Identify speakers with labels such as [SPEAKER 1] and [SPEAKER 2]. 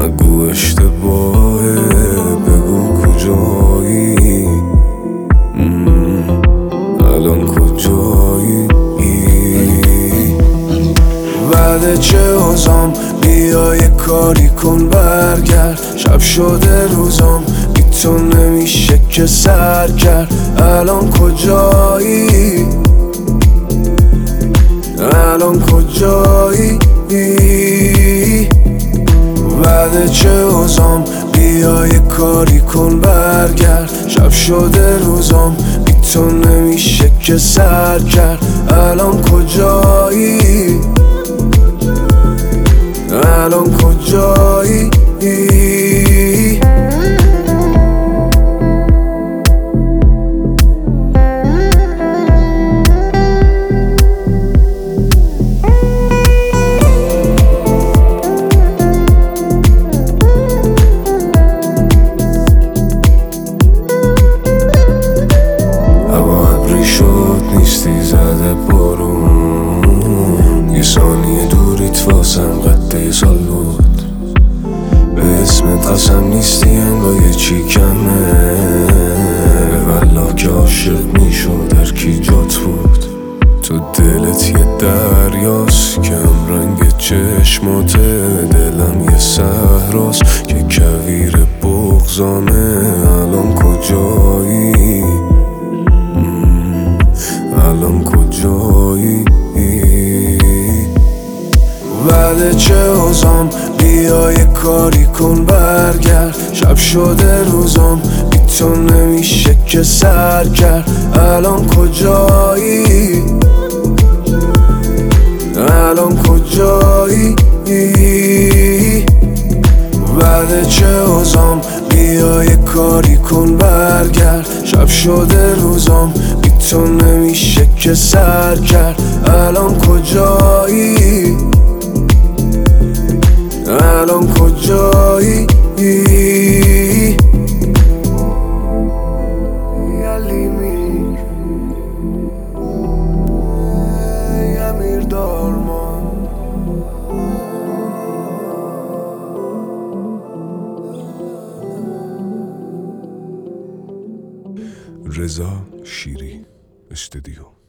[SPEAKER 1] نگو اشتباهه، بگو کجایی، الان کجایی؟ بعد چه اوزام بیا یه کاری کن برگرد، شب شده روزام بی تو نمیشه که سر کرد. الان کجایی؟ الان کجایی؟ بعد چه اوزام بیا یه کاری کن برگرد، شب شده روزام بی تو نمیشه که سر کرد. الان کجایی؟ الان کجایی؟ نیستی زده بارون، یه ثانیه دوریت واسم قد سال بود. به اسمت قسم نیستی انگار یه چی کمه، والله که عاشق میشد هر کی جات بود. تو دلت یه دریاست که هم رنگ چشماته، دلم یه صحراست که کویر بغضانه. الان کجایی؟ الان کجایی؟ بعد چه اوزام بیا یه کاری کن برگرد، شب شده روزام بی تو نمیشه که سر کرد. الان کجایی؟ الان کجایی؟ بعد چه اوزام بیا یه کاری کن برگرد، شب شده روزام بی تو نمیشه که سر کرد. الان کجایی؟ الان کجایی؟
[SPEAKER 2] رضا شیری استودیو.